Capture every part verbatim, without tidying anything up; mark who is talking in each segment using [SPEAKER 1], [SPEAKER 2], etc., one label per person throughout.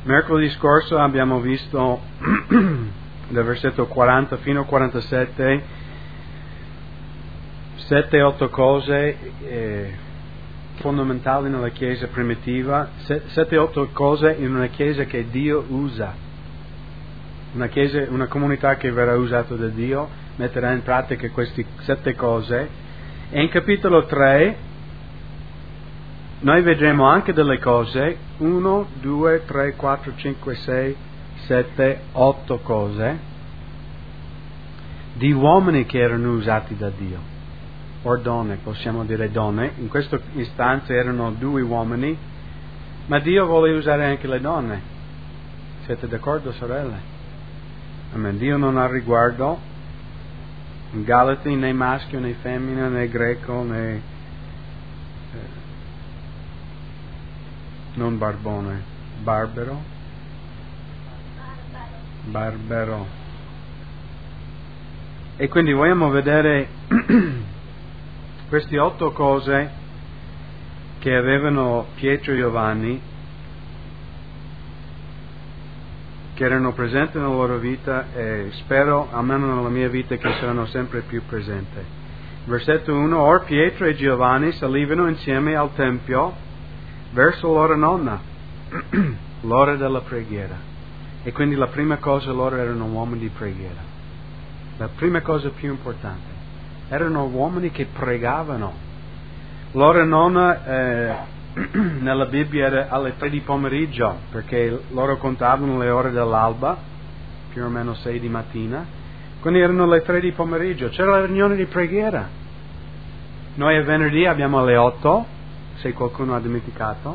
[SPEAKER 1] Mercoledì scorso abbiamo visto dal versetto quaranta fino a quarantasette sette otto cose eh, fondamentali nella Chiesa primitiva, sette otto cose in una Chiesa che Dio usa, una Chiesa, una comunità che verrà usata da Dio, metterà in pratica queste sette cose. E in capitolo tre noi vedremo anche delle cose, uno, due, tre, quattro, cinque, sei, sette, otto cose di uomini che erano usati da Dio, o donne, possiamo dire donne. In questa istanza erano due uomini, ma Dio vuole usare anche le donne. Siete d'accordo, sorelle? Amen. Dio non ha riguardo in Galati né maschio né femmina né greco né eh, non barbone, barbero, barbero. E quindi vogliamo vedere queste otto cose che avevano Pietro e Giovanni, che erano presenti nella loro vita, e spero, almeno nella mia vita, che saranno sempre più presenti. Versetto uno: Or Pietro e Giovanni salivano insieme al Tempio verso l'ora nonna, l'ora della preghiera. E quindi la prima cosa, loro erano uomini di preghiera. La prima cosa più importante. Erano uomini che pregavano. L'ora nonna eh, nella Bibbia era alle tre di pomeriggio, perché loro contavano le ore dell'alba, più o meno sei di mattina. Quindi erano le tre di pomeriggio. C'era la riunione di preghiera. Noi a venerdì abbiamo alle otto, se qualcuno ha dimenticato.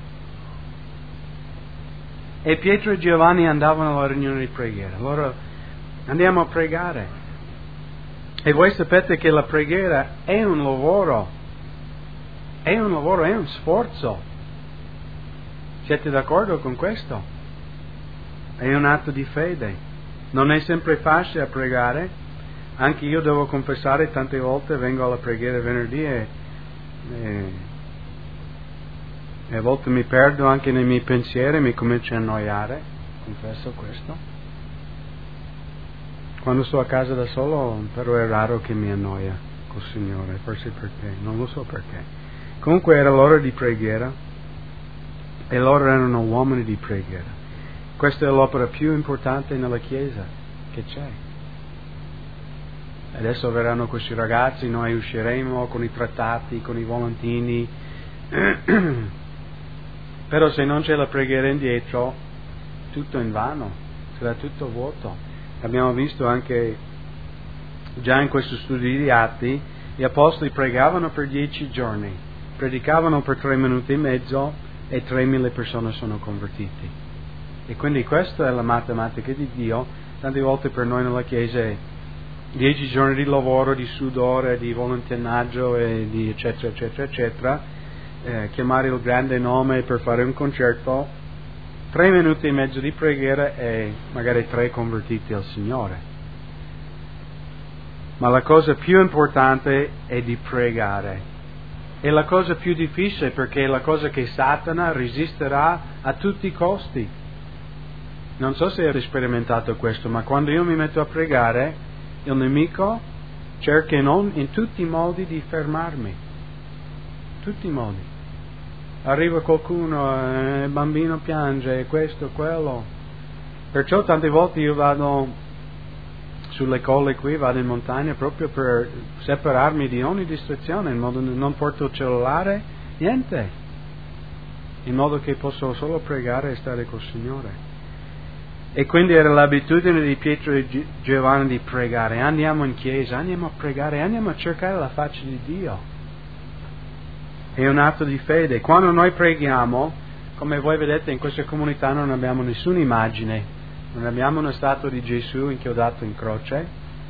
[SPEAKER 1] E Pietro e Giovanni andavano alla riunione di preghiera. Loro andiamo a pregare. E voi sapete che la preghiera è un lavoro, è un lavoro, è un sforzo. Siete d'accordo con questo? È un atto di fede. Non è sempre facile a pregare. Anche io devo confessare, tante volte vengo alla preghiera venerdì e, e E a volte mi perdo anche nei miei pensieri, mi comincio a annoiare, confesso questo. Quando sto a casa da solo, però è raro che mi annoia col Signore, forse perché, non lo so perché. Comunque era l'ora di preghiera e loro erano uomini di preghiera. Questa è l'opera più importante nella Chiesa che c'è. Adesso verranno questi ragazzi, noi usciremo con i trattati, con i volantini. Però se non c'è la preghiera indietro, tutto in vano, sarà tutto vuoto. Abbiamo visto anche già in questo studio di Atti, gli apostoli pregavano per dieci giorni, predicavano per tre minuti e mezzo e tremila persone sono convertiti. E quindi questa è la matematica di Dio. Tante volte per noi nella Chiesa è dieci giorni di lavoro, di sudore, di volontaggio e di eccetera eccetera eccetera. Eh, chiamare il grande nome per fare un concerto, tre minuti e mezzo di preghiera e magari tre convertiti al Signore. Ma la cosa più importante è di pregare. È la cosa più difficile, perché è la cosa che Satana resisterà a tutti i costi. Non so se avete sperimentato questo, ma quando io mi metto a pregare, il nemico cerca in, in tutti i modi di fermarmi. Tutti i modi. Arriva qualcuno, eh, il bambino piange, questo, quello. Perciò tante volte io vado sulle colle qui, vado in montagna proprio per separarmi di ogni distrazione, in modo che non porto il cellulare, niente. In modo che posso solo pregare e stare col Signore. E quindi era l'abitudine di Pietro e Giovanni di pregare. Andiamo in chiesa, andiamo a pregare, andiamo a cercare la faccia di Dio. È un atto di fede. Quando noi preghiamo, come voi vedete in questa comunità non abbiamo nessuna immagine, non abbiamo una statua di Gesù inchiodato in croce,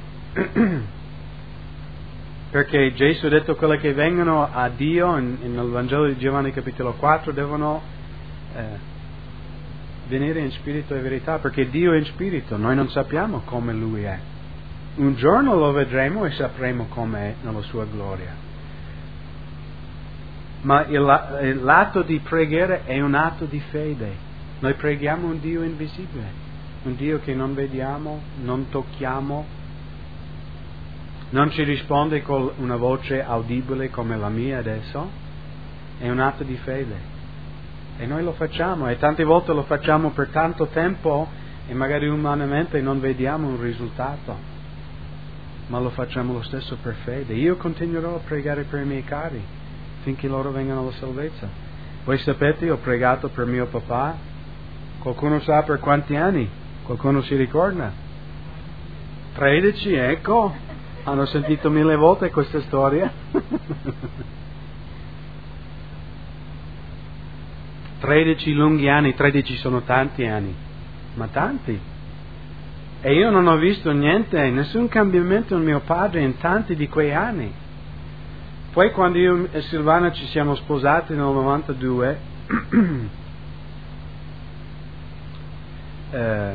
[SPEAKER 1] perché Gesù ha detto che quelli che vengono a Dio in, in nel Vangelo di Giovanni capitolo quattro devono eh, venire in spirito e verità, perché Dio è in spirito, noi non sappiamo come Lui è. Un giorno lo vedremo e sapremo com'è nella sua gloria. Ma il, l'atto di preghiera è un atto di fede. Noi preghiamo un Dio invisibile, un Dio che non vediamo, non tocchiamo, non ci risponde con una voce audibile come la mia adesso. È un atto di fede. E noi lo facciamo, e tante volte lo facciamo per tanto tempo e magari umanamente non vediamo un risultato, ma lo facciamo lo stesso per fede. Io continuerò a pregare per i miei cari finché loro vengano alla salvezza. Voi sapete, ho pregato per mio papà, qualcuno sa per quanti anni? Qualcuno si ricorda? tredici, ecco, hanno sentito mille volte questa storia. tredici lunghi anni, tredici sono tanti anni, ma tanti. E io non ho visto niente, nessun cambiamento in mio padre in tanti di quei anni. Poi quando io e Silvana ci siamo sposati nel novantadue, eh,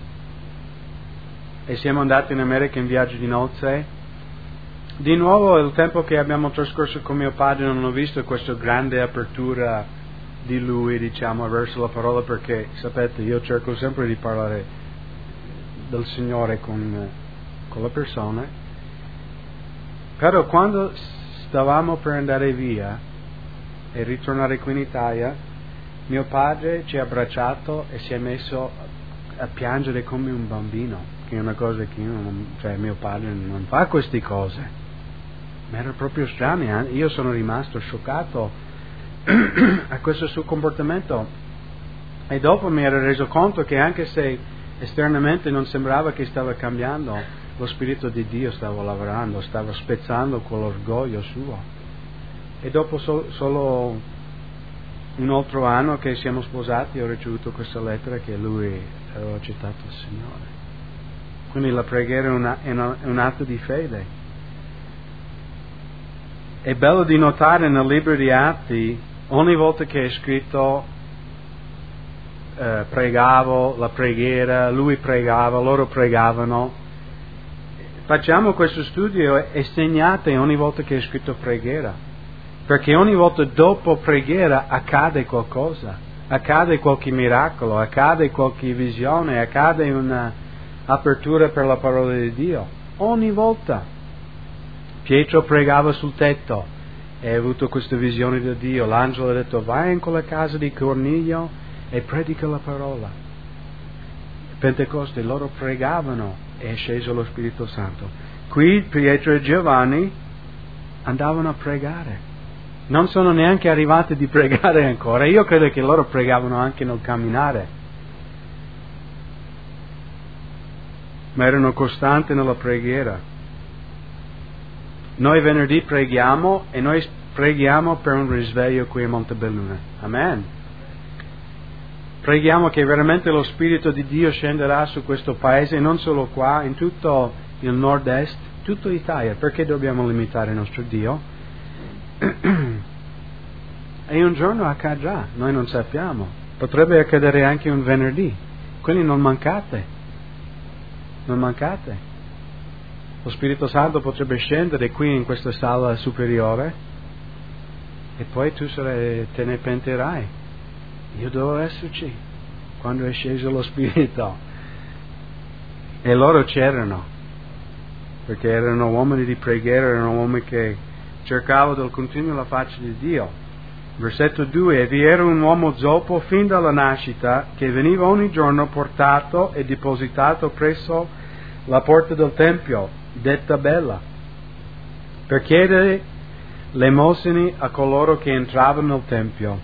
[SPEAKER 1] e siamo andati in America in viaggio di nozze, di nuovo il tempo che abbiamo trascorso con mio padre non ho visto questa grande apertura di lui, diciamo, verso la parola, perché sapete, io cerco sempre di parlare del Signore con, con le persone. Però quando stavamo per andare via e ritornare qui in Italia, mio padre ci ha abbracciato e si è messo a piangere come un bambino, che è una cosa che io non, cioè mio padre non fa queste cose, ma era proprio strano. Io sono rimasto scioccato a questo suo comportamento, e dopo mi ero reso conto che anche se esternamente non sembrava che stava cambiando, lo Spirito di Dio stava lavorando, stava spezzando quell'orgoglio suo. E dopo so, solo un altro anno che siamo sposati ho ricevuto questa lettera che lui aveva accettato il Signore. Quindi la preghiera è, una, è, una, è un atto di fede. È bello di notare nel libro di Atti, ogni volta che è scritto eh, pregavo, la preghiera, lui pregava, loro pregavano. Facciamo questo studio e segnate ogni volta che è scritto preghiera, perché ogni volta dopo preghiera accade qualcosa, accade qualche miracolo, accade qualche visione, accade un'apertura per la parola di Dio. Ogni volta. Pietro pregava sul tetto e ha avuto questa visione di Dio. L'angelo ha detto: vai in quella casa di Cornelio e predica la parola. Pentecoste, loro pregavano e è sceso lo Spirito Santo. Qui Pietro e Giovanni andavano a pregare. Non sono neanche arrivati di pregare ancora. Io credo che loro pregavano anche nel camminare, ma erano costanti nella preghiera. Noi venerdì preghiamo e noi preghiamo per un risveglio qui a Montebelluna. Amen. Preghiamo che veramente lo Spirito di Dio scenderà su questo paese, non solo qua, in tutto il nord-est, tutta l'Italia. Perché dobbiamo limitare il nostro Dio? E un giorno accadrà, noi non sappiamo. Potrebbe accadere anche un venerdì. Quindi non mancate. Non mancate. Lo Spirito Santo potrebbe scendere qui in questa sala superiore e poi tu sarai, te ne pentirai. Io devo esserci quando è sceso lo Spirito. E loro c'erano, perché erano uomini di preghiera, erano uomini che cercavano del continuo la faccia di Dio. Versetto due: e vi era un uomo zoppo fin dalla nascita, che veniva ogni giorno portato e depositato presso la porta del Tempio, detta Bella, per chiedere l'elemosini a coloro che entravano nel Tempio.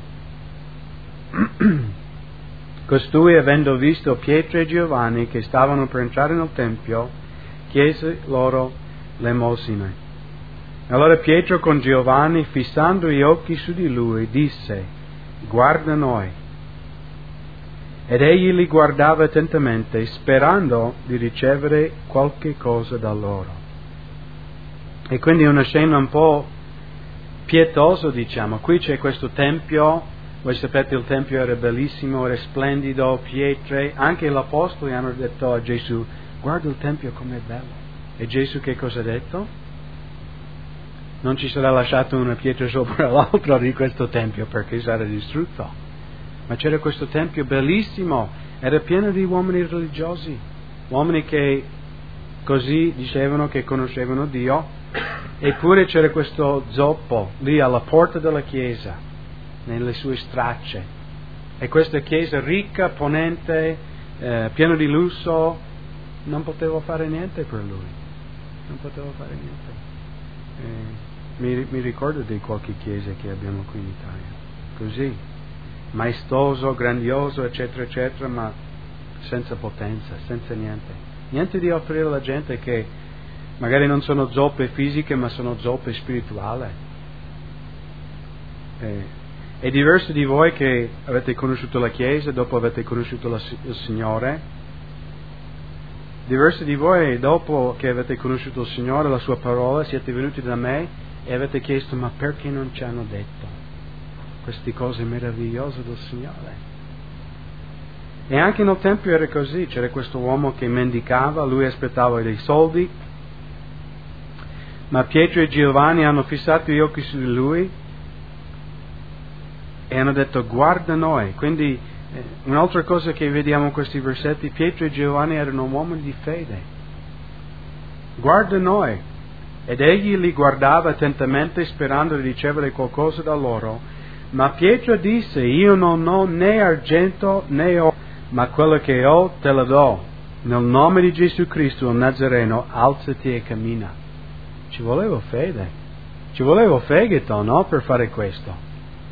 [SPEAKER 1] Costui, avendo visto Pietro e Giovanni che stavano per entrare nel Tempio, chiese loro l'elemosina. Allora Pietro con Giovanni, fissando gli occhi su di lui, disse: guarda noi. Ed egli li guardava attentamente, sperando di ricevere qualche cosa da loro. E quindi una scena un po' pietosa, diciamo. Qui c'è questo tempio, voi sapete il tempio era bellissimo, era splendido, pietre. Anche gli apostoli hanno detto a Gesù: guarda il tempio com'è bello. E Gesù che cosa ha detto? Non ci sarà lasciato una pietra sopra l'altra di questo tempio, perché sarà distrutto. Ma c'era questo tempio bellissimo, era pieno di uomini religiosi, uomini che così dicevano che conoscevano Dio, eppure c'era questo zoppo lì alla porta della chiesa, nelle sue stracce, e questa chiesa ricca, ponente, eh, piena di lusso, non potevo fare niente per lui, non potevo fare niente. Eh, mi, mi ricordo di qualche chiesa che abbiamo qui in Italia, così, maestoso, grandioso, eccetera, eccetera, ma senza potenza, senza niente. Niente di offrire alla gente, che magari non sono zoppe fisiche, ma sono zoppe spirituali. Eh, è diverso di voi che avete conosciuto la Chiesa, dopo avete conosciuto la, il Signore. Diverso di voi, dopo che avete conosciuto il Signore, la Sua parola, siete venuti da me e avete chiesto: ma perché non ci hanno detto queste cose meravigliose del Signore? E anche nel Tempio era così, c'era questo uomo che mendicava, lui aspettava dei soldi, ma Pietro e Giovanni hanno fissato gli occhi su di lui e hanno detto: guarda noi. Quindi eh, un'altra cosa che vediamo in questi versetti, Pietro e Giovanni erano uomini di fede. Guarda noi. Ed egli li guardava attentamente, sperando di ricevere qualcosa da loro. Ma Pietro disse: io non ho né argento né oro, ma quello che ho te lo do. Nel nome di Gesù Cristo il Nazareno, alzati e cammina. Ci volevo fede, ci volevo fegato, no? Per fare questo.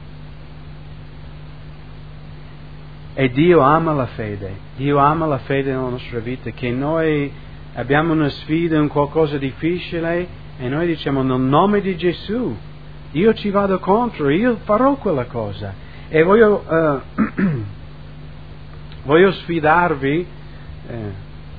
[SPEAKER 1] E Dio ama la fede, Dio ama la fede nella nostra vita, che noi abbiamo una sfida, un qualcosa difficile, e noi diciamo: nel nome di Gesù, io ci vado contro, io farò quella cosa. E voglio, uh, voglio sfidarvi, eh,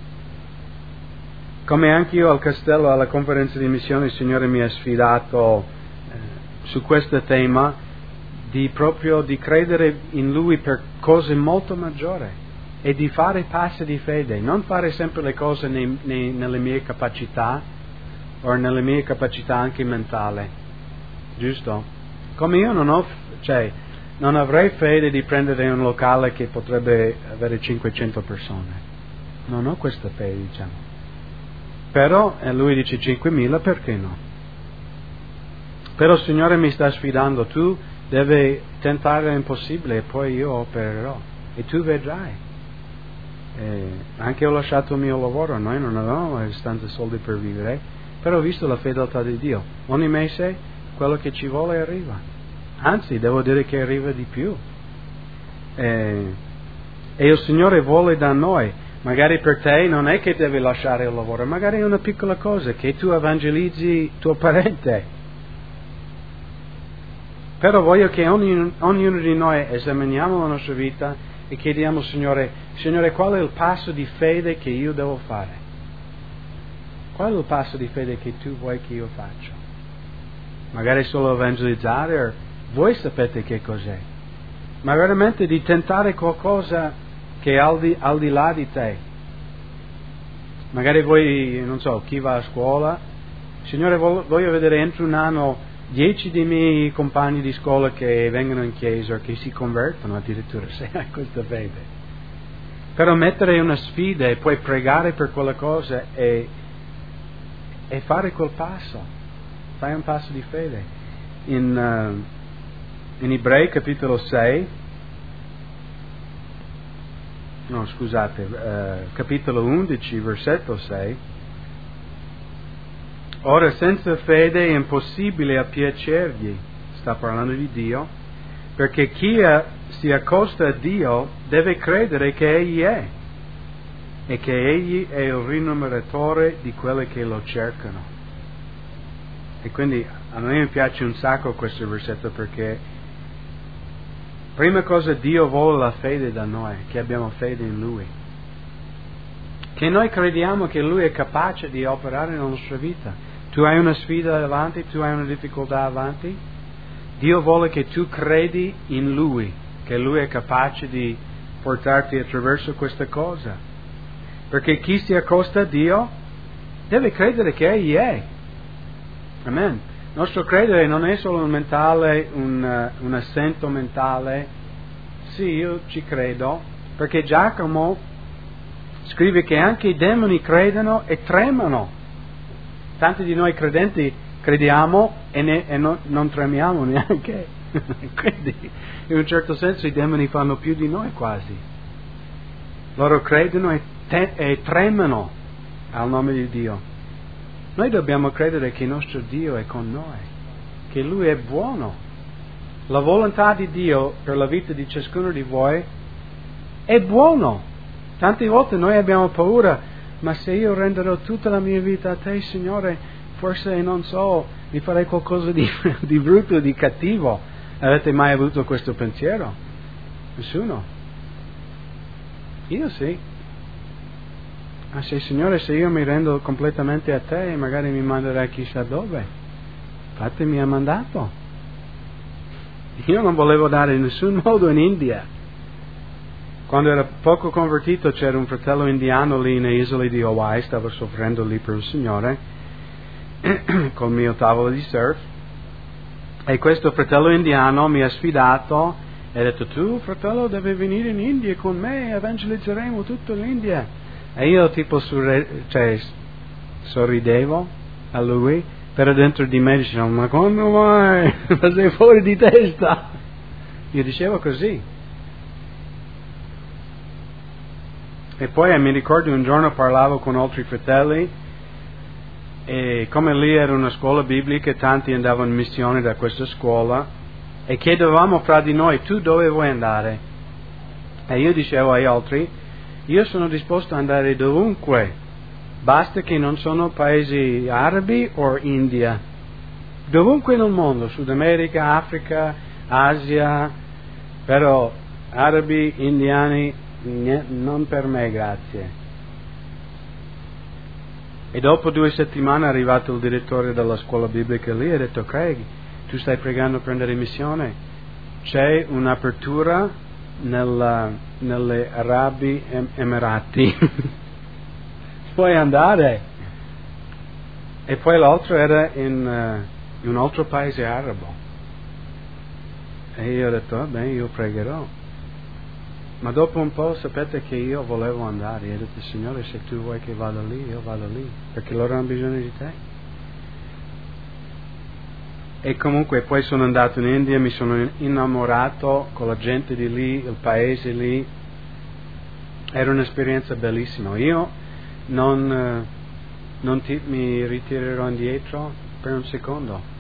[SPEAKER 1] come anche io al castello, alla conferenza di missione, il Signore mi ha sfidato eh, su questo tema, di proprio di credere in Lui per cose molto maggiori e di fare passi di fede, non fare sempre le cose nei, nei, nelle mie capacità o nelle mie capacità anche mentali, giusto? Come io non ho, cioè, non avrei fede di prendere un locale che potrebbe avere cinquecento persone, non ho questa fede, diciamo. Però e lui dice cinquemila, perché no? Però il Signore mi sta sfidando: tu devi tentare l'impossibile e poi io opererò e tu vedrai. E anche ho lasciato il mio lavoro, noi non avevamo abbastanza soldi per vivere, però ho visto la fedeltà di Dio. Ogni mese quello che ci vuole arriva, anzi devo dire che arriva di più. E, e il Signore vuole da noi. Magari per te non è che devi lasciare il lavoro, magari è una piccola cosa, che tu evangelizzi tuo parente. Però voglio che ogni, ognuno di noi esaminiamo la nostra vita e chiediamo al Signore: Signore, qual è il passo di fede che io devo fare? Qual è il passo di fede che tu vuoi che io faccia? Magari solo evangelizzare, o voi sapete che cos'è, ma veramente di tentare qualcosa che è al di, al di là di te. Magari voi, non so, chi va a scuola: Signore, voglio vedere entro un anno dieci dei miei compagni di scuola che vengono in chiesa, che si convertono addirittura, se hai questa fede. Però mettere una sfida e poi pregare per quella cosa e, e fare quel passo, fai un passo di fede. In, uh, in Ebrei capitolo sei, no scusate, uh, capitolo undici, versetto sei: ora senza fede è impossibile appiacergli, sta parlando di Dio, perché chi si accosta a Dio deve credere che Egli è e che Egli è il rinumeratore di quelli che lo cercano. E quindi a me mi piace un sacco questo versetto, perché prima cosa Dio vuole la fede da noi, che abbiamo fede in Lui, che noi crediamo che Lui è capace di operare nella nostra vita. Tu hai una sfida davanti, tu hai una difficoltà davanti, Dio vuole che tu credi in Lui, che Lui è capace di portarti attraverso questa cosa. Perché chi si accosta a Dio deve credere che Egli è. Amen. Il nostro credere non è solo un mentale, un, un assento mentale, Sì, io ci credo, perché Giacomo scrive che anche i demoni credono e tremano. Tanti di noi credenti crediamo e, ne, e non, non tremiamo neanche. Quindi, in un certo senso, i demoni fanno più di noi quasi. Loro credono e, te, e tremano al nome di Dio. Noi dobbiamo credere che il nostro Dio è con noi, che Lui è buono. La volontà di Dio per la vita di ciascuno di voi è buono. Tante volte noi abbiamo paura, ma se io renderò tutta la mia vita a Te, Signore, forse, non so, mi farei qualcosa di, di brutto, di cattivo. Avete mai avuto questo pensiero? Nessuno? Io sì. Ma se, Signore, se io mi rendo completamente a Te, magari mi manderai chissà dove. Infatti mi ha mandato. Io non volevo dare in nessun modo in India. Quando ero poco convertito c'era un fratello indiano lì nelle isole di Hawaii, stavo soffrendo lì per il Signore, col mio tavolo di surf, e questo fratello indiano mi ha sfidato e ha detto: tu, fratello, devi venire in India con me, evangelizzeremo tutta l'India. E io tipo surre- cioè, sorridevo a lui, però dentro di me dicevo: ma quando mai? Ma sei fuori di testa? Io dicevo così. E poi mi ricordo un giorno parlavo con altri fratelli e come lì era una scuola biblica, tanti andavano in missione da questa scuola e chiedevamo fra di noi: tu dove vuoi andare? E io dicevo agli altri: io sono disposto ad andare dovunque, basta che non sono paesi arabi o India, dovunque nel mondo, Sud America, Africa, Asia, però arabi, indiani, non per me, grazie. E dopo due settimane è arrivato il direttore della scuola biblica lì e ha detto: Craig, tu stai pregando per andare in missione, c'è un'apertura nella, nelle Arabi Emirati puoi andare. E poi l'altro era in, uh, in un altro paese arabo e io ho detto: va bene, io pregherò. Ma dopo un po' sapete che io volevo andare, e ho detto: Signore, se tu vuoi che vada lì, io vado lì, perché loro hanno bisogno di te. E comunque poi sono andato in India, mi sono innamorato con la gente di lì, il paese lì. Era un'esperienza bellissima. Io non, non ti, mi ritirerò indietro per un secondo.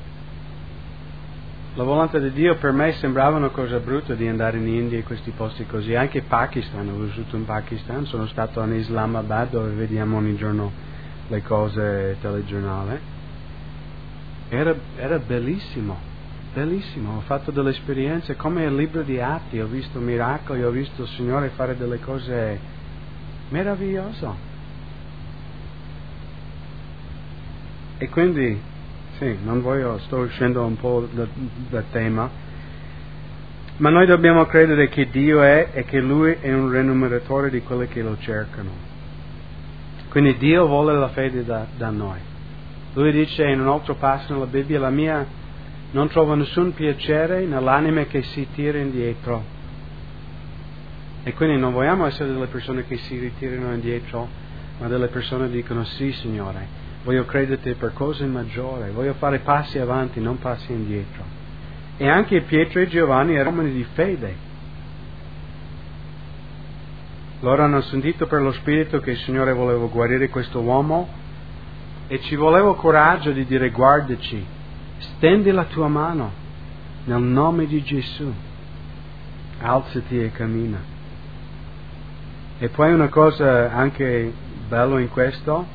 [SPEAKER 1] La volontà di Dio per me sembrava una cosa brutta di andare in India e questi posti così. Anche Pakistan, ho vissuto in Pakistan, sono stato in Islamabad dove vediamo ogni giorno le cose telegiornale. Era, era bellissimo, bellissimo. Ho fatto delle esperienze come il libro di Atti, ho visto miracoli, ho visto il Signore fare delle cose meravigliose. E quindi sì, non voglio, sto uscendo un po' dal da tema, ma noi dobbiamo credere che Dio è e che Lui è un remuneratore di quelli che lo cercano. Quindi Dio vuole la fede da, da noi. Lui dice in un altro passo nella Bibbia: la mia non trova nessun piacere nell'anima che si tira indietro. E quindi non vogliamo essere delle persone che si ritirano indietro, ma delle persone che dicono: sì, Signore, voglio crederti per cose maggiori, voglio fare passi avanti, non passi indietro. E anche Pietro e Giovanni erano uomini di fede. Loro hanno sentito per lo Spirito che il Signore voleva guarire questo uomo e ci voleva coraggio di dire: guardaci, stendi la tua mano nel nome di Gesù, alzati e cammina. E poi una cosa anche bella in questo: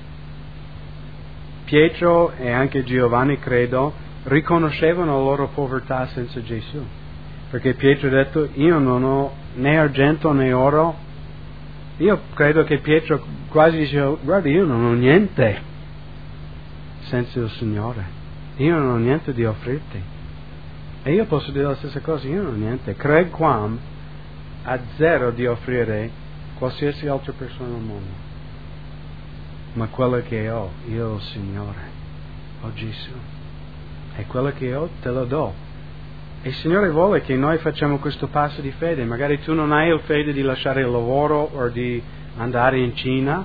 [SPEAKER 1] Pietro e anche Giovanni, credo, riconoscevano la loro povertà senza Gesù. Perché Pietro ha detto: io non ho né argento né oro. Io credo che Pietro quasi diceva: guarda, io non ho niente senza il Signore. Io non ho niente di offrirti. E io posso dire la stessa cosa: io non ho niente. Craig Quam ha zero di offrire qualsiasi altra persona al mondo. Ma quello che ho, io ho il Signore, ho Gesù. E quello che ho te lo do. E il Signore vuole che noi facciamo questo passo di fede. Magari tu non hai il fede di lasciare il lavoro o di andare in Cina,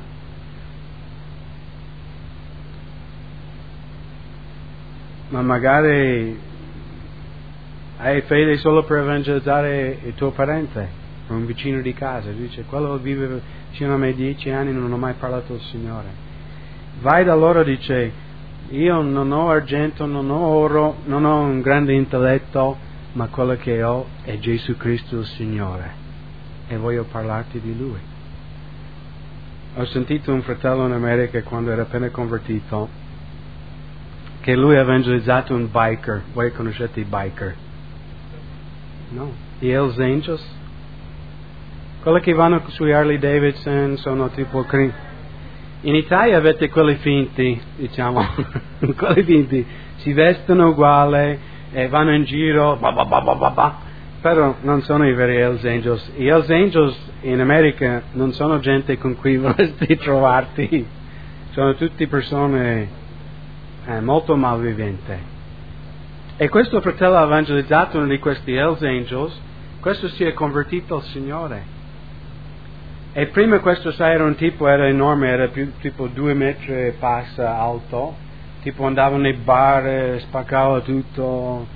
[SPEAKER 1] ma magari hai fede solo per evangelizzare il tuo parente, un vicino di casa. Dice, quello vive vicino a me dieci anni, non ho mai parlato al Signore. Vai da loro e dice, io non ho argento, non ho oro, non ho un grande intelletto, ma quello che ho è Gesù Cristo il Signore e voglio parlarti di Lui. Ho sentito un fratello in America quando era appena convertito che lui ha evangelizzato un biker. Voi conoscete i biker? No? Gli Hells Angels? Quelli che vanno sui Harley Davidson sono tipo... In Italia avete quelli finti, diciamo, quelli finti, si vestono uguale e vanno in giro, bah bah bah bah bah bah. Però non sono i veri Hells Angels. I Hells Angels in America non sono gente con cui vorresti trovarti, sono tutte persone eh, molto malviventi. E questo fratello ha evangelizzato uno di questi Hells Angels, questo si è convertito al Signore. E prima questo, sai, era un tipo, era enorme, era più tipo due metri e passa alto, tipo andava nei bar, spaccava tutto.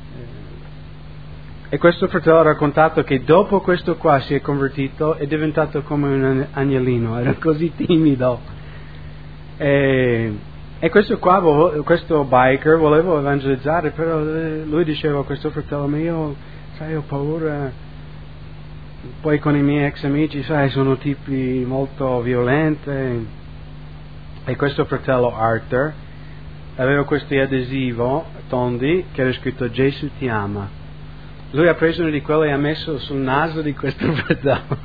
[SPEAKER 1] E questo fratello ha raccontato che dopo questo qua si è convertito, è diventato come un agnellino, era così timido. E, e questo qua, questo biker, voleva evangelizzare, però lui diceva a questo fratello, ma io, sai, ho paura. Poi con i miei ex amici, sai, sono tipi molto violenti. E questo fratello Arthur aveva questo adesivo tondi che era scritto Gesù ti ama. Lui ha preso uno di quelli e ha messo sul naso di questo fratello.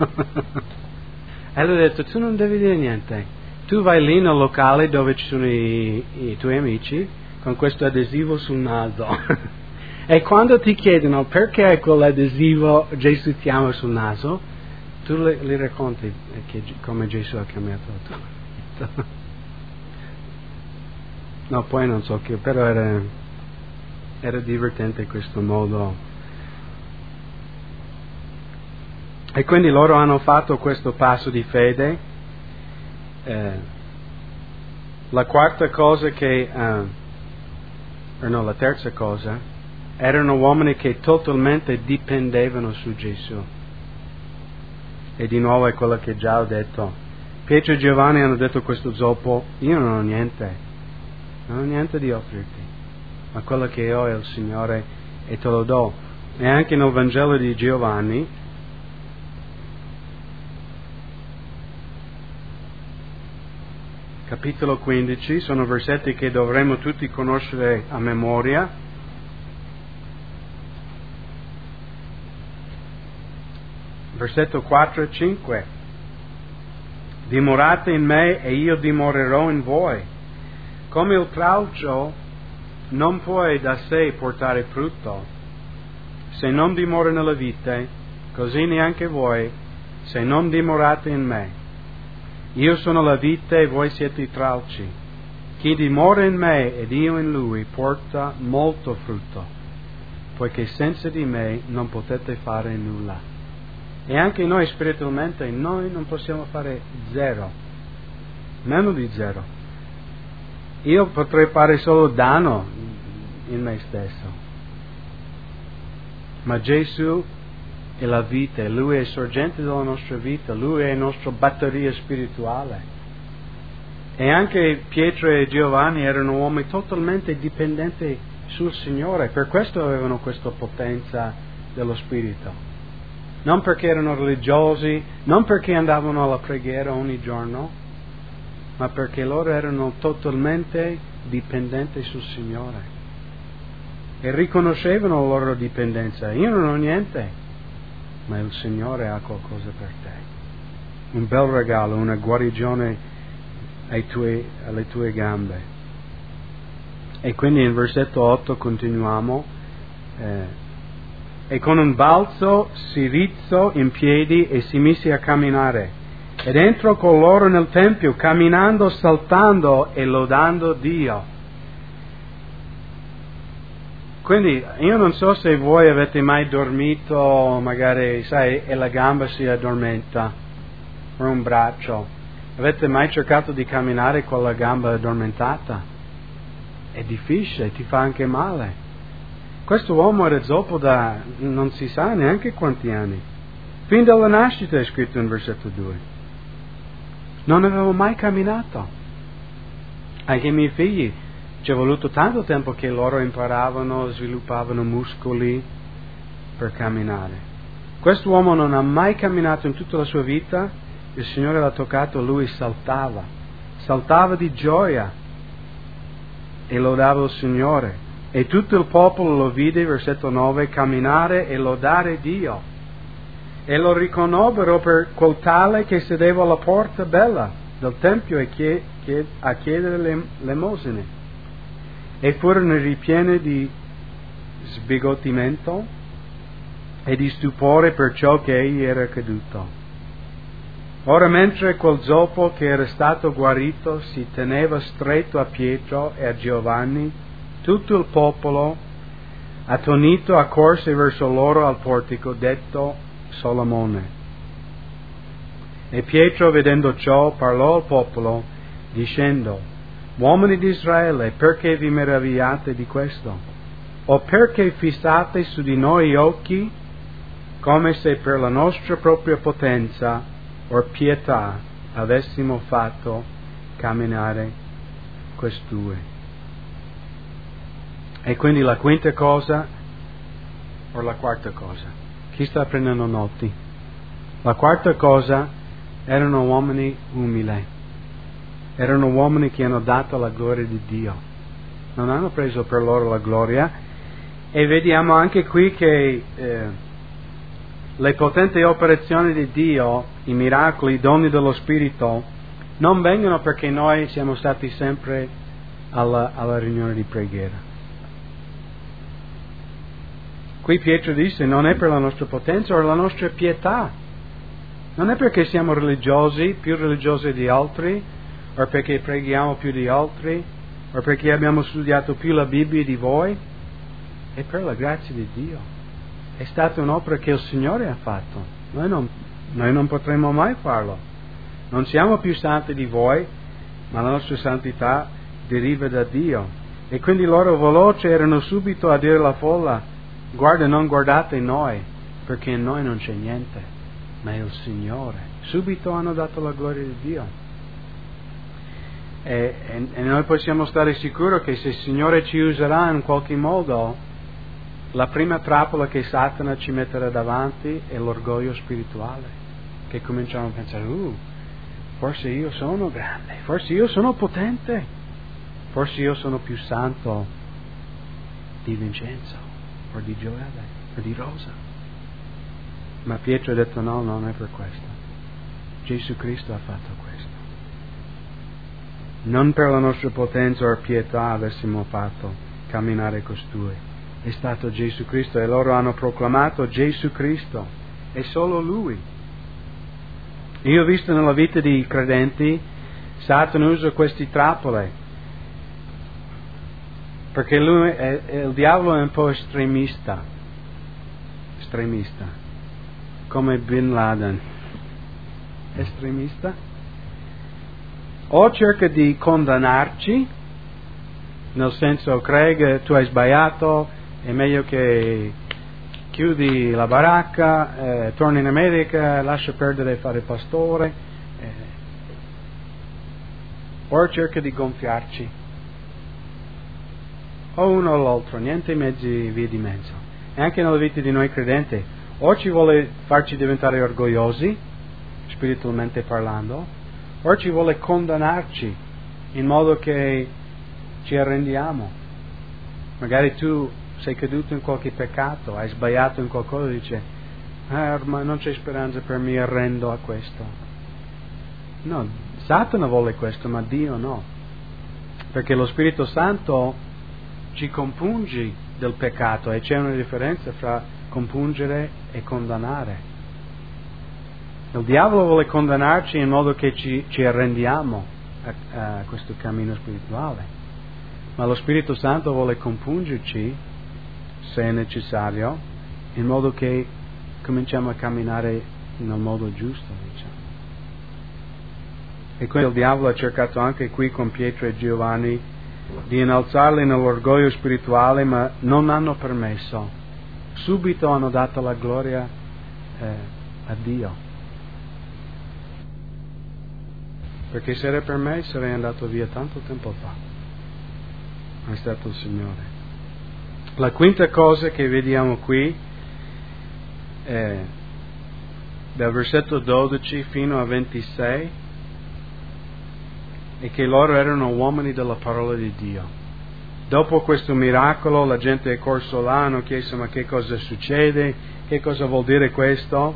[SPEAKER 1] E lui ha detto, tu non devi dire niente, tu vai lì nel locale dove ci sono i, i tuoi amici con questo adesivo sul naso. E quando ti chiedono perché hai quell'adesivo Gesù ti ama sul naso, tu le, le racconti che, come Gesù ha cambiato tutto. No, poi non so che, però era, era divertente questo modo. E quindi loro hanno fatto questo passo di fede. Eh, la quarta cosa che, uh, no, la terza cosa, erano uomini che totalmente dipendevano su Gesù. E di nuovo è quello che già ho detto. Pietro e Giovanni hanno detto questo zoppo, io non ho niente, non ho niente di offrirti, ma quello che ho è il Signore e te lo do. E anche nel Vangelo di Giovanni, capitolo quindici, sono versetti che dovremmo tutti conoscere a memoria. Versetto quattro e cinque. Dimorate in me e io dimorerò in voi. Come il tralcio non può da sé portare frutto se non dimora nella vite, così neanche voi se non dimorate in me. Io sono la vite e voi siete i tralci. Chi dimora in me ed io in lui porta molto frutto, poiché senza di me non potete fare nulla. E anche noi spiritualmente, noi non possiamo fare zero, meno di zero. Io potrei fare solo danno in me stesso. Ma Gesù è la vita, Lui è il sorgente della nostra vita, Lui è la nostra batteria spirituale. E anche Pietro e Giovanni erano uomini totalmente dipendenti sul Signore, per questo avevano questa potenza dello Spirito. Non perché erano religiosi, non perché andavano alla preghiera ogni giorno, ma perché loro erano totalmente dipendenti sul Signore. E riconoscevano la loro dipendenza. Io non ho niente, ma il Signore ha qualcosa per te. Un bel regalo, una guarigione ai tuoi, alle tue gambe. E quindi in versetto otto continuiamo. Eh, E con un balzo si rizzò in piedi e si mise a camminare. Ed entrò con loro nel tempio, camminando, saltando e lodando Dio. Quindi io non so se voi avete mai dormito, magari, sai, e la gamba si addormenta, o un braccio. Avete mai cercato di camminare con la gamba addormentata? È difficile, ti fa anche male. Questo uomo era zoppo da non si sa neanche quanti anni. Fin dalla nascita è scritto in versetto due. Non avevo mai camminato. Anche i miei figli, ci è voluto tanto tempo che loro imparavano, sviluppavano muscoli per camminare. Quest'uomo non ha mai camminato in tutta la sua vita, il Signore l'ha toccato, lui saltava, saltava di gioia e lodava il Signore. E tutto il popolo lo vide, versetto nove, camminare e lodare Dio. E lo riconobbero per quel tale che sedeva alla porta bella del Tempio e chie, chie, a chiedere le lemosine. E furono ripieni di sbigottimento e di stupore per ciò che egli era caduto. Ora mentre quel zoppo che era stato guarito si teneva stretto a Pietro e a Giovanni, tutto il popolo, attonito, accorse verso loro al portico detto Solomone. E Pietro, vedendo ciò, parlò al popolo, dicendo: Uomini di Israele, perché vi meravigliate di questo? O perché fissate su di noi gli occhi, come se per la nostra propria potenza o pietà avessimo fatto camminare quest'ue? E quindi la quinta cosa, o la quarta cosa? Chi sta prendendo noti? La quarta cosa, erano uomini umili. Erano uomini che hanno dato la gloria di Dio. Non hanno preso per loro la gloria. E vediamo anche qui che eh, le potenti operazioni di Dio, i miracoli, i doni dello Spirito, non vengono perché noi siamo stati sempre alla, alla riunione di preghiera. Qui Pietro dice, non è per la nostra potenza o la nostra pietà. Non è perché siamo religiosi, più religiosi di altri, o perché preghiamo più di altri, o perché abbiamo studiato più la Bibbia di voi. È per la grazia di Dio. È stata un'opera che il Signore ha fatto. Noi non, noi non potremo mai farlo. Non siamo più santi di voi, ma la nostra santità deriva da Dio. E quindi loro veloci erano subito a dire alla folla: guarda, non guardate noi, perché in noi non c'è niente, ma è il Signore. Subito hanno dato la gloria di Dio. E, e, e noi possiamo stare sicuri che se il Signore ci userà in qualche modo, la prima trappola che Satana ci metterà davanti è l'orgoglio spirituale, che cominciamo a pensare: uh, forse io sono grande, forse io sono potente, forse io sono più santo di Vincenzo, o di Gioele, o di Rosa. Ma Pietro ha detto: no, non è per questo. Gesù Cristo ha fatto questo. Non per la nostra potenza o pietà avessimo fatto camminare costui. È stato Gesù Cristo, e loro hanno proclamato Gesù Cristo, è solo Lui. Io ho visto nella vita dei credenti, Satana usa queste trappole, perché lui è, è, il diavolo è un po' estremista, estremista, come Bin Laden, estremista. O cerca di condannarci, nel senso: Craig, tu hai sbagliato, è meglio che chiudi la baracca, eh, torni in America, lascia perdere fare pastore, eh. O cerca di gonfiarci, o uno o l'altro, niente mezzi via di mezzo. E anche nella vita di noi credenti, o ci vuole farci diventare orgogliosi, spiritualmente parlando, o ci vuole condannarci in modo che ci arrendiamo. Magari tu sei caduto in qualche peccato, hai sbagliato in qualcosa, dice: ah, ormai non c'è speranza per me, arrendo a questo. No, Satana vuole questo, ma Dio no, perché lo Spirito Santo ci compunge del peccato, e c'è una differenza fra compungere e condannare. Il diavolo vuole condannarci in modo che ci, ci arrendiamo a, a questo cammino spirituale, ma lo Spirito Santo vuole compungerci se è necessario, in modo che cominciamo a camminare nel modo giusto, diciamo. E quindi il diavolo ha cercato anche qui con Pietro e Giovanni di innalzarli nell'orgoglio spirituale, ma non hanno permesso. Subito hanno dato la gloria eh, a Dio. Perché se era per me sarei andato via tanto tempo fa. Ma è stato il Signore. La quinta cosa che vediamo qui è dal versetto dodici fino a ventisei è che loro erano uomini della parola di Dio. Dopo questo miracolo la gente è corso là, hanno chiesto ma che cosa succede, che cosa vuol dire questo?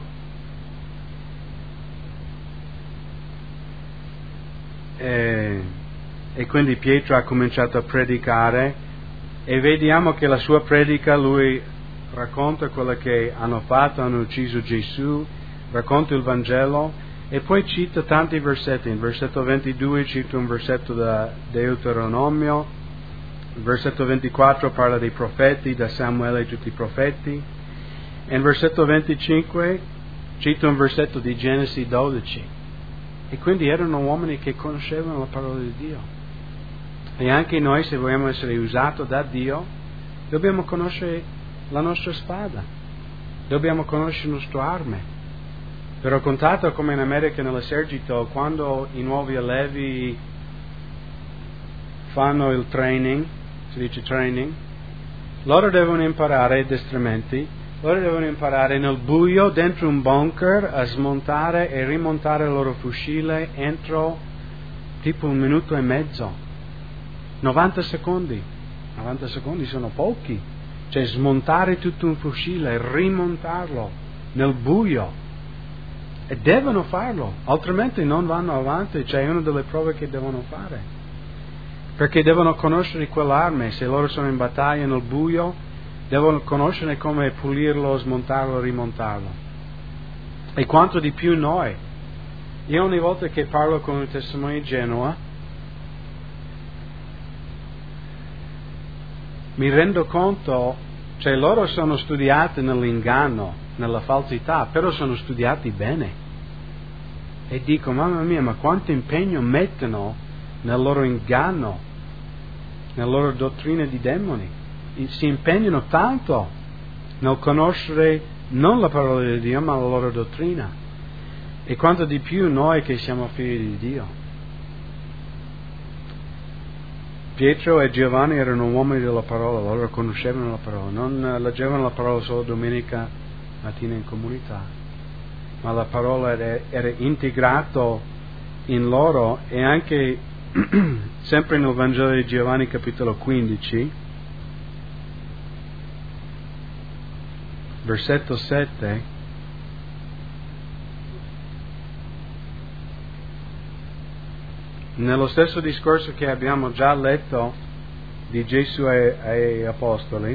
[SPEAKER 1] E, e quindi Pietro ha cominciato a predicare e vediamo che la sua predica, lui racconta quello che hanno fatto, hanno ucciso Gesù, racconta il Vangelo e poi cita tanti versetti. In versetto ventidue cita un versetto da Deuteronomio, il versetto ventiquattro parla dei profeti, da Samuele e tutti i profeti, e in versetto venticinque cita un versetto di Genesi dodici. E quindi erano uomini che conoscevano la parola di Dio. E anche noi, se vogliamo essere usati da Dio, dobbiamo conoscere la nostra spada, dobbiamo conoscere le nostre armi. Per ho contato come in America nell'esercito, quando i nuovi allevi fanno il training, si dice training, loro devono imparare addestramenti, loro devono imparare nel buio, dentro un bunker, a smontare e rimontare il loro fucile entro tipo un minuto e mezzo, novanta secondi. novanta secondi sono pochi. Cioè smontare tutto un fucile, rimontarlo nel buio. E devono farlo, altrimenti non vanno avanti. C'è una delle prove che devono fare. Perché devono conoscere quell'arme. Se loro sono in battaglia nel buio, devono conoscere come pulirlo, smontarlo, rimontarlo. E quanto di più noi. Io ogni volta che parlo con un testimone di Genova, mi rendo conto, cioè loro sono studiati nell'inganno, nella falsità, però sono studiati bene. E dico, mamma mia, ma quanto impegno mettono nel loro inganno, nella loro dottrina di demoni. Si impegnano tanto nel conoscere non la parola di Dio, ma la loro dottrina. E quanto di più noi che siamo figli di Dio. Pietro e Giovanni erano uomini della parola, loro conoscevano la parola, non leggevano la parola solo domenica mattina in comunità, ma la parola era, era integrato in loro. E anche sempre nel Vangelo di Giovanni capitolo quindici, versetto sette, nello stesso discorso che abbiamo già letto di Gesù ai, ai Apostoli,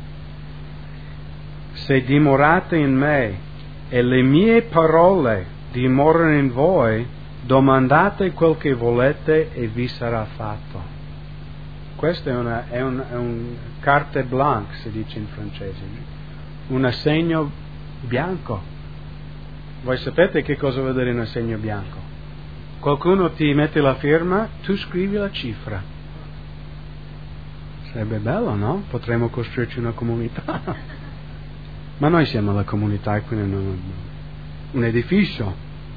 [SPEAKER 1] se dimorate in me e le mie parole dimorano in voi, domandate quel che volete e vi sarà fatto. Questo è una è un, è un carte blanche, si dice in francese, un assegno bianco. Voi sapete che cosa vuol dire un assegno bianco? Qualcuno ti mette la firma, tu scrivi la cifra. Sarebbe bello, no? Potremmo costruirci una comunità. Ma noi siamo la comunità, quindi non un edificio.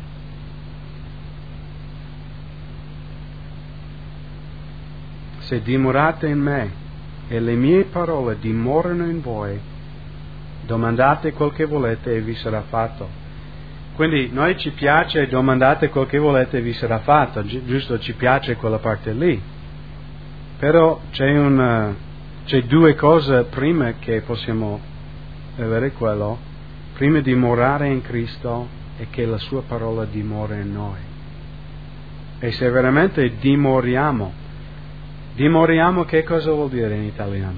[SPEAKER 1] Se dimorate in me e le mie parole dimorano in voi, domandate quel che volete e vi sarà fatto. Quindi noi ci piace, domandate quel che volete e vi sarà fatto, Gi- giusto, ci piace quella parte lì. Però c'è una, c'è due cose prima che possiamo avere quello, prima dimorare in Cristo e che la sua parola dimora in noi. E se veramente dimoriamo, dimoriamo che cosa vuol dire in italiano?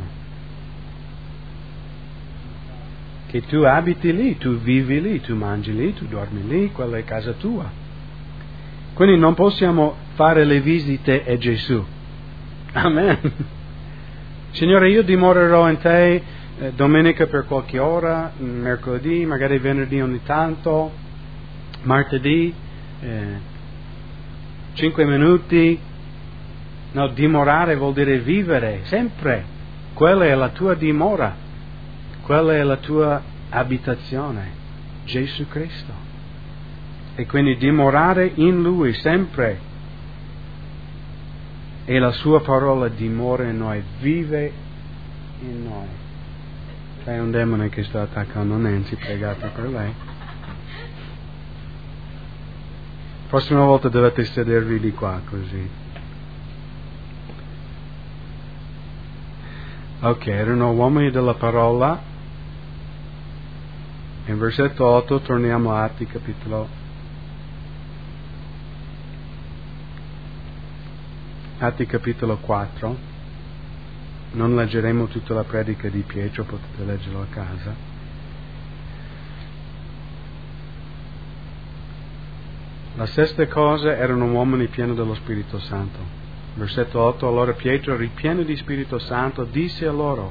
[SPEAKER 1] Che tu abiti lì, tu vivi lì, tu mangi lì, tu dormi lì, quella è casa tua. Quindi non possiamo fare le visite a Gesù. Amen. Signore, io dimorerò in te, eh, domenica per qualche ora, mercoledì, magari venerdì ogni tanto, martedì, eh, cinque minuti. No, dimorare vuol dire vivere, sempre. Quella è la tua dimora, quella è la tua abitazione, Gesù Cristo. E quindi dimorare in Lui sempre. E la sua parola dimora in noi, vive in noi. C'è un demone che sta attaccando Nancy, pregate per lei. Prossima volta dovete sedervi di qua così. Ok, erano uomini della parola. In versetto otto torniamo a Atti capitolo Atti capitolo quattro. Non leggeremo tutta la predica di Pietro, potete leggerlo a casa. La sesta cosa, erano uomini pieni dello Spirito Santo. Versetto otto, allora Pietro, ripieno di Spirito Santo, disse a loro: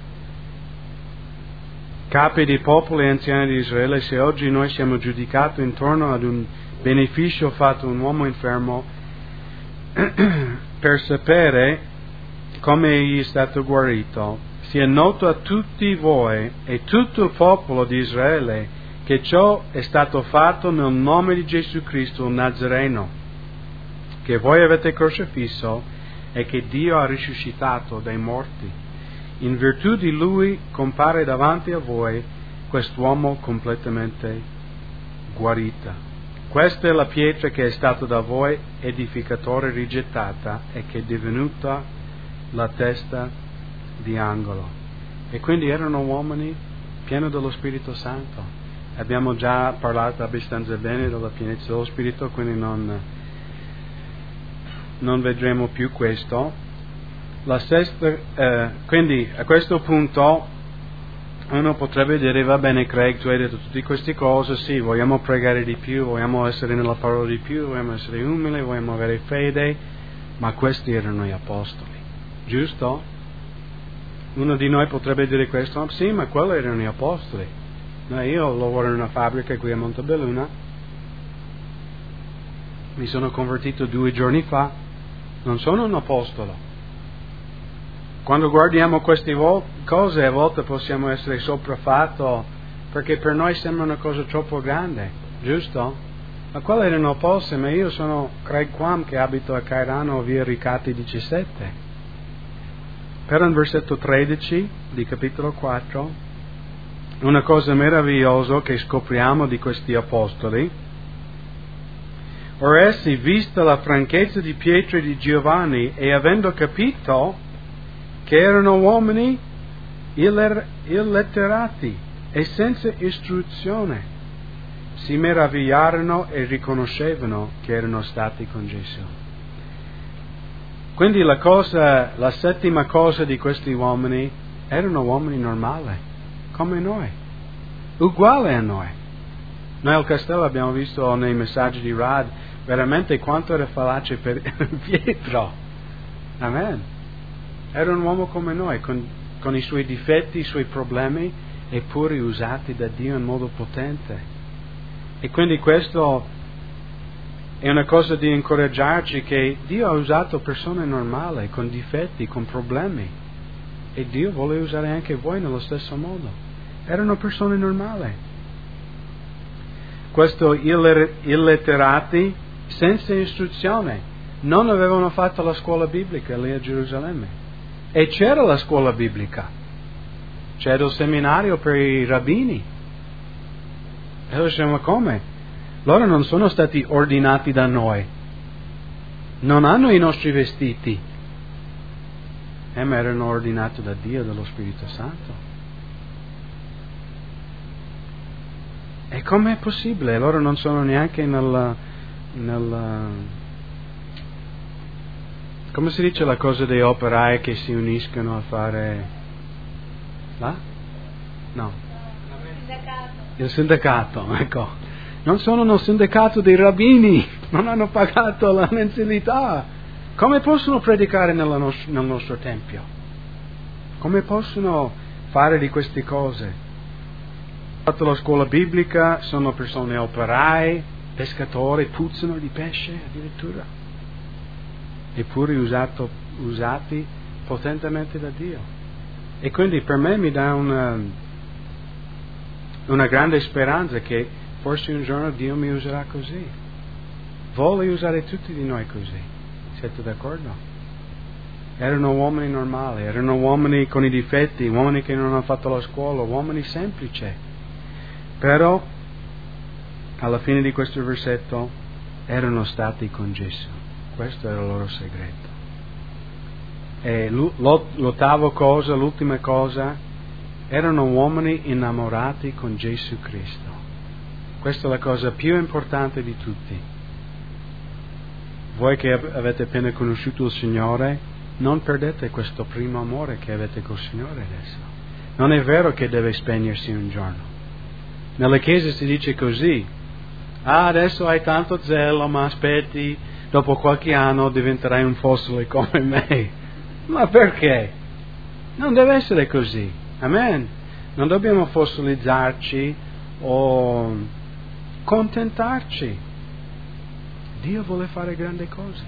[SPEAKER 1] capi di popoli e anziani di Israele, se oggi noi siamo giudicati intorno ad un beneficio fatto a un uomo infermo, per sapere come egli è stato guarito, sia noto a tutti voi e tutto il popolo di Israele che ciò è stato fatto nel nome di Gesù Cristo, il Nazareno, che voi avete crocifisso e che Dio ha risuscitato dai morti. In virtù di Lui compare davanti a voi quest'uomo completamente guarita. Questa è la pietra che è stata da voi edificatore rigettata e che è divenuta la testa di angolo. E quindi erano uomini pieni dello Spirito Santo. Abbiamo già parlato abbastanza bene della pienezza dello Spirito, quindi non... non vedremo più questo. La sesta, eh, quindi a questo punto uno potrebbe dire: va bene Craig, tu hai detto tutte queste cose, sì, vogliamo pregare di più, vogliamo essere nella parola di più, vogliamo essere umili, vogliamo avere fede, ma questi erano gli apostoli, giusto? Uno di noi potrebbe dire questo: sì, ma quelli erano gli apostoli. No, io lavoro in una fabbrica qui a Montebelluna, mi sono convertito due giorni fa, non sono un apostolo. Quando guardiamo queste vo- cose a volte possiamo essere sopraffatto perché per noi sembra una cosa troppo grande, giusto? Ma quelli erano apostoli, ma io sono Craig Quam che abito a Cairano, via Ricatti diciassette. Però in versetto tredici di capitolo quattro, una cosa meravigliosa che scopriamo di questi apostoli: or essi, vista la franchezza di Pietro e di Giovanni, e avendo capito che erano uomini iller- illetterati e senza istruzione, si meravigliarono e riconoscevano che erano stati con Gesù. Quindi la cosa, la settima cosa di questi uomini, erano uomini normali, come noi, uguali a noi. Noi al castello abbiamo visto nei messaggi di Rad veramente quanto era fallace per Pietro. Amen. Era un uomo come noi, con, con i suoi difetti, i suoi problemi, eppure usati da Dio in modo potente. E quindi questo è una cosa di incoraggiarci, che Dio ha usato persone normali, con difetti, con problemi. E Dio vuole usare anche voi nello stesso modo. Erano persone normali. Questo iller- illetterati, senza istruzione, non avevano fatto la scuola biblica lì a Gerusalemme. E c'era la scuola biblica, c'era il seminario per i rabbini. E allora diciamo: come? Loro non sono stati ordinati da noi, non hanno i nostri vestiti, eh, ma erano ordinati da Dio, dallo Spirito Santo. E com'è possibile? Loro non sono neanche nella, nella come si dice la cosa dei operai che si uniscono a fare là? No.
[SPEAKER 2] Sindacato.
[SPEAKER 1] Il sindacato, ecco. Non sono nel sindacato dei rabbini, non hanno pagato la mensilità. Come possono predicare nella nos- nel nostro tempio? Come possono fare di queste cose. Ho fatto la scuola biblica, sono persone operai, pescatori, puzzano di pesce addirittura, eppure usato, usati potentemente da Dio. E quindi per me mi dà una, una grande speranza che forse un giorno Dio mi userà così. Vuole usare tutti di noi così. Siete d'accordo? Erano uomini normali, erano uomini con i difetti, uomini che non hanno fatto la scuola, uomini semplici. Però, alla fine di questo versetto, erano stati con Gesù. Questo era il loro segreto. E l'ottava cosa, l'ultima cosa, erano uomini innamorati con Gesù Cristo. Questa è la cosa più importante di tutti. Voi che avete appena conosciuto il Signore, non perdete questo primo amore che avete col Signore adesso. Non è vero che deve spegnersi un giorno. Nella Chiesa si dice così: ah, adesso hai tanto zelo, ma aspetti, dopo qualche anno diventerai un fossile come me. Ma perché? Non deve essere così. Amen. Non dobbiamo fossilizzarci o contentarci. Dio vuole fare grandi cose.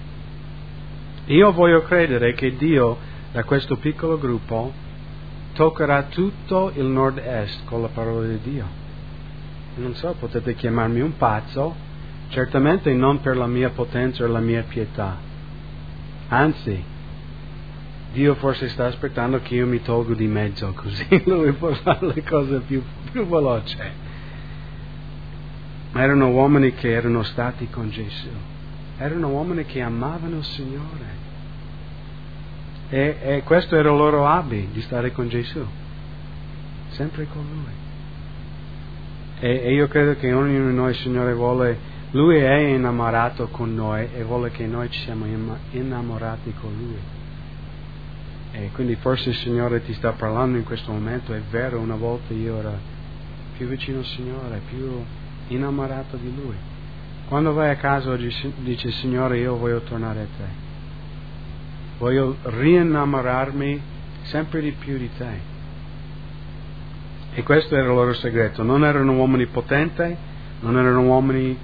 [SPEAKER 1] Io voglio credere che Dio, da questo piccolo gruppo, toccherà tutto il nord-est con la parola di Dio. Non so, potete chiamarmi un pazzo, certamente non per la mia potenza o la mia pietà. Anzi, Dio forse sta aspettando che io mi tolgo di mezzo, così Lui può fare le cose più, più veloci. Ma erano uomini che erano stati con Gesù. Erano uomini che amavano il Signore. E, e questo era il loro hobby, di stare con Gesù. Sempre con Lui. E, e io credo che ognuno di noi, il Signore, vuole... Lui è innamorato con noi e vuole che noi ci siamo innamorati con Lui. E quindi forse il Signore ti sta parlando in questo momento. È vero, una volta io ero più vicino al Signore, più innamorato di Lui. Quando vai a casa oggi dici: Signore, io voglio tornare a Te, voglio rinnamorarmi sempre di più di Te. E questo era il loro segreto. Non erano uomini potenti, non erano uomini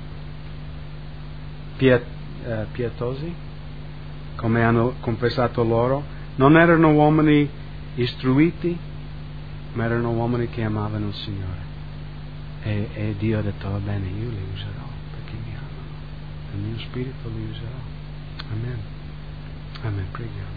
[SPEAKER 1] piet, uh, pietosi come hanno confessato loro, non erano uomini istruiti, ma erano uomini che amavano il Signore. E, e Dio ha detto: va bene, io li userò perché mi amano, il mio spirito li userò. Amen. Amen. Preghiamo.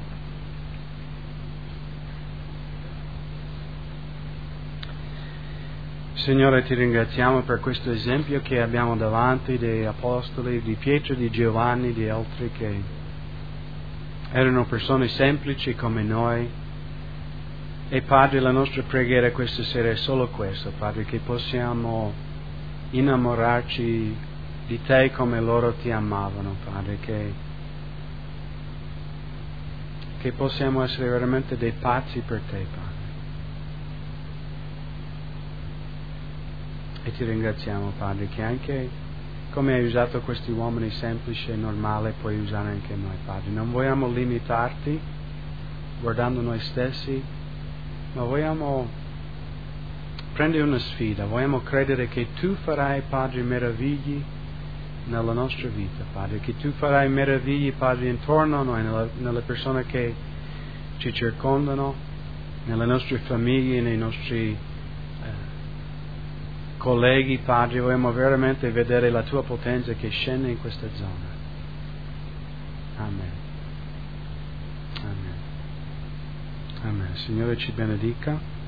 [SPEAKER 1] Signore, ti ringraziamo per questo esempio che abbiamo davanti degli apostoli, di Pietro, di Giovanni, di altri che erano persone semplici come noi. E Padre, la nostra preghiera questa sera è solo questo, Padre, che possiamo innamorarci di Te come loro Ti amavano, Padre, che, che possiamo essere veramente dei pazzi per Te, Padre. E Ti ringraziamo, Padre, che anche come hai usato questi uomini semplici e normali, puoi usare anche noi, Padre. Non vogliamo limitarti guardando noi stessi, ma vogliamo prendere una sfida, vogliamo credere che Tu farai, Padre, meravigli nella nostra vita, Padre, che Tu farai meravigli, Padre, intorno a noi, nella, nelle persone che ci circondano, nelle nostre famiglie, nei nostri eh, colleghi, Padre. Vogliamo veramente vedere la Tua potenza che scende in questa zona. Amen. Amen. Amen. Signore ci benedica.